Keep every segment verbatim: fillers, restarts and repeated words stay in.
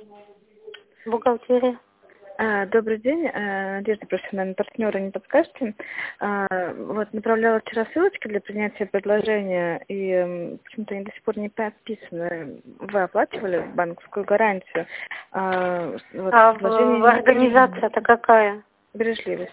Бухгалтерия. А, Добрый день, а, Надежда, профессиональный партнер, не подскажете? А, Вот, направляла вчера ссылочки для принятия предложения, и м, почему-то они до сих пор не подписаны. Вы оплачивали банковскую гарантию? А, вот, А предложение в, не организация-то какая? бережливость.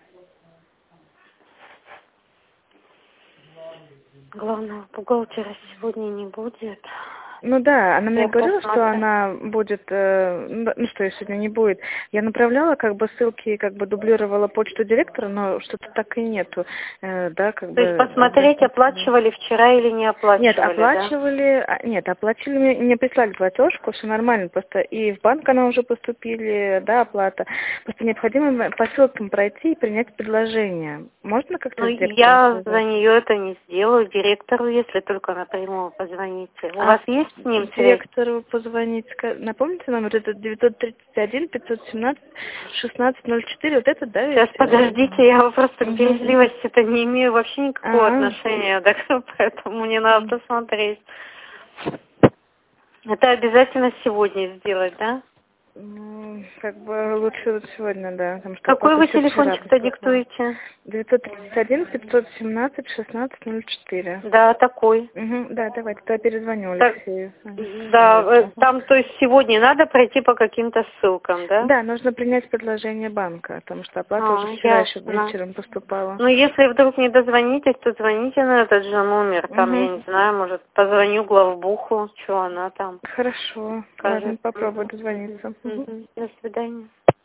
Главного бухгалтера сегодня не будет. Ну да, она мне Я говорила, что посмотрю. она будет, э, ну ну, что ее сегодня не будет. Я направляла как бы ссылки, как бы дублировала почту директора, но что-то так и нету, э, да, как То есть бы. посмотреть, оплачивали вчера или не Нет, оплачивали, да? оплачивали, а, нет, оплачивали, мне, мне прислали платежку, все нормально, просто и в банк она уже поступили, да, оплата. Просто необходимо по ссылкам пройти и принять предложение. Можно Ну, как-то с директором я за связаться? нее это не сделаю, директору, если только напрямую позвоните. У А вас есть с ним связь? директору позвонить, ска- напомните номер, это девятьсот тридцать один пятьсот семнадцать шестнадцать ноль четыре, вот этот, да, Сейчас, ведь? подождите, я просто к Угу. бережливости-то не имею вообще никакого А, отношения, так, поэтому мне надо посмотреть. Это обязательно сегодня сделать, да? ну, как бы лучше вот сегодня, да, потому что Какой оплата вы еще вчера телефончик-то поступила. диктуете? девятьсот тридцать один пятьсот семнадцать шестнадцать ноль четыре. Да, такой. Угу, да, давайте, тогда перезвоню Так, Алексею. да, Давайте. э, Ага. там, то есть сегодня надо пройти по каким-то ссылкам, да? Да, нужно принять предложение банка, потому что оплата уже А, вчера еще ясно. вечером поступала. Ну, если вдруг не дозвонитесь, то звоните на этот же номер. Там, я Угу. не знаю, может, позвоню главбуху, что она там Хорошо. Ладно, скажет. попробую Мгм. дозвониться. Угу. Мгм. До свидания.